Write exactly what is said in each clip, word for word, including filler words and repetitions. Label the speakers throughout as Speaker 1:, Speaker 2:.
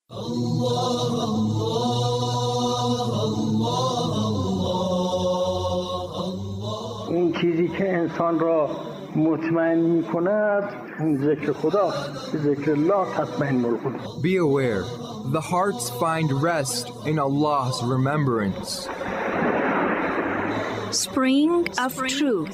Speaker 1: اون چیزی که انسان را مطمئن می‌کند ذکر خدا، ذکر الله تطمئن القلوب.
Speaker 2: Be aware, the hearts find rest in Allah's remembrance.
Speaker 3: Spring of Truth.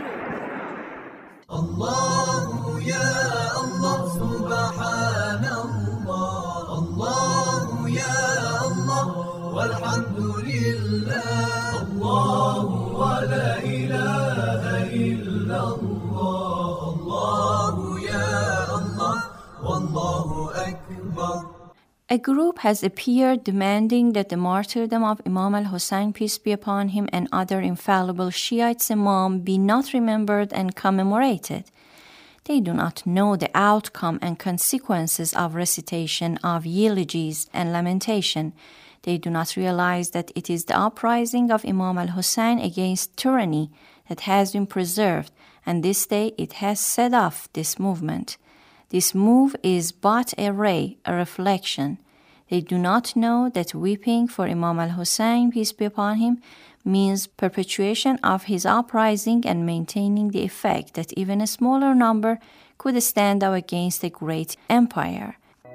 Speaker 4: Allahu ya Allah, subhanallah. Allahu ya Allah, walhamdulillah. Allahu wa la ilaha illallah. Allahu ya Allah, wallahu akbar.
Speaker 3: A group has appeared demanding that the martyrdom of Imam al-Hussein, peace be upon him, and other infallible Shiites Imam be not remembered and commemorated. They do not know the outcome and consequences of recitation of eulogies and lamentation. They do not realize that it is the uprising of Imam al-Hussein against tyranny that has been preserved, and this day it has set off this movement. This move is but a ray, a reflection. They do not know that weeping for Imam al-Hussein, peace be upon him, means perpetuation of his uprising and maintaining the effect that even a smaller number could stand up against a great empire.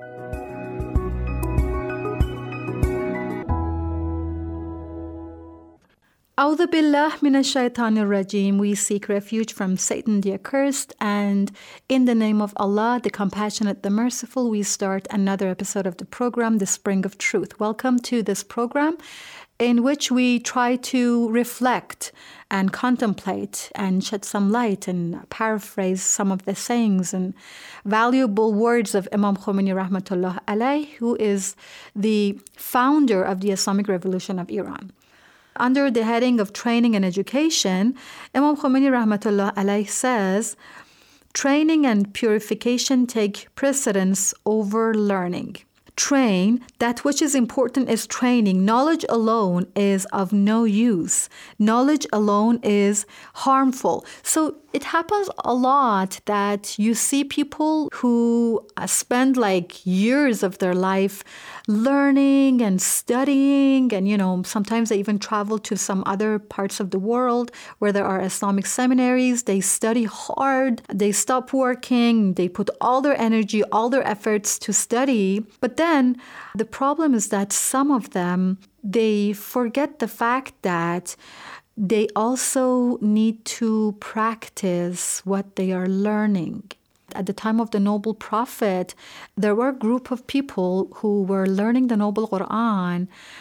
Speaker 5: A'udhu billah minash shaitanir rajim. We seek refuge from Satan the accursed, and in the name of Allah, the compassionate, the merciful, we start another episode of the program, The Spring of Truth. Welcome to this program in which we try to reflect and contemplate and shed some light and paraphrase some of the sayings and valuable words of Imam Khomeini rahmatullah alayh, who is the founder of the Islamic Revolution of Iran. Under the heading of training and education, Imam Khomeini rahmatullah alayh says, training and purification take precedence over learning. Train, that which is important is training. Knowledge alone is of no use. Knowledge alone is harmful. So it happens a lot that you see people who spend like years of their life learning and studying, and you know, sometimes they even travel to some other parts of the world where there are Islamic seminaries. They study hard, they stop working, they put all their energy, all their efforts to study. But then the problem is that some of them, they forget the fact that they also need to practice what they are learning. At the time of the Noble Prophet, there were a group of people who were learning the Noble Quran,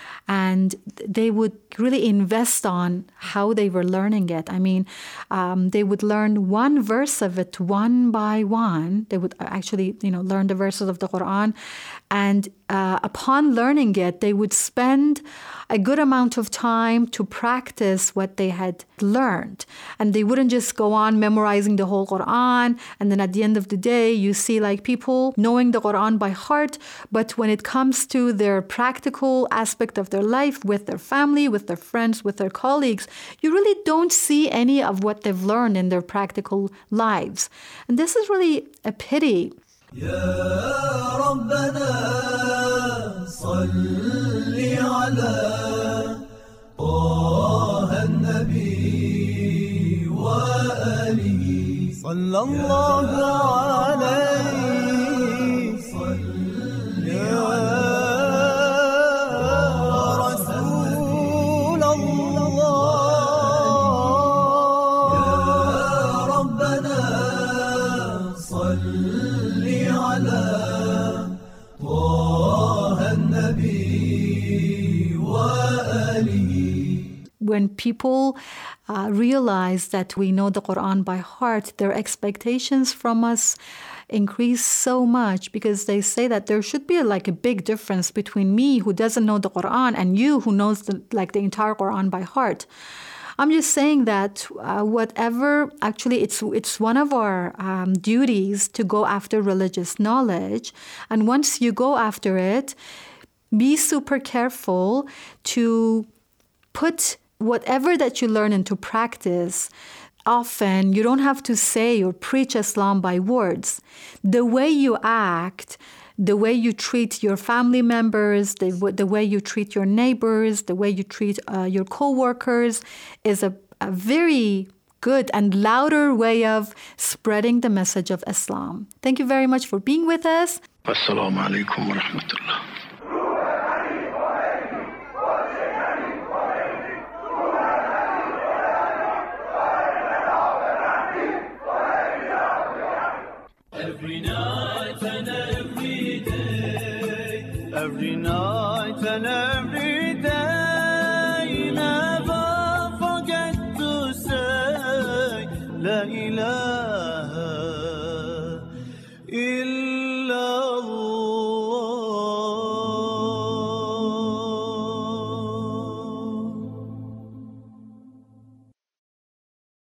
Speaker 5: and they would really invest on how they were learning it. I mean, um, they would learn one verse of it one by one. They would actually, you know, learn the verses of the Quran, and uh, upon learning it, they would spend a good amount of time to practice what they had learned. And they wouldn't just go on memorizing the whole Quran, and then at the end of the day, you see like people knowing the Quran by heart, but when it comes to their practical aspect of their life, with their family, with their friends, with their colleagues, you really don't see any of what they've learned in their practical lives. And this is really a pity.
Speaker 4: يا ربنا صل على طه النبي وآله صلى الله عليه صل يا رسول الله يا ربنا صل على طه النبي وآله.
Speaker 5: When people uh, realize that we know the Quran by heart, their expectations from us increase so much, because they say that there should be like a big difference between me, who doesn't know the Quran, and you, who knows the, like the entire Quran by heart. I'm just saying that uh, whatever, actually it's it's one of our um, duties to go after religious knowledge. And once you go after it, be super careful to put whatever that you learn into practice. Often you don't have to say or preach Islam by words. The way you act the way you treat your family members, the, the way you treat your neighbors, the way you treat uh, your co-workers is a, a very good and louder way of spreading the message of Islam. Thank you very much for being with us.
Speaker 1: Assalamu alaikum wa rahmatullah.
Speaker 4: Every night and every day, every night and every day, never forget to say La ilaha illa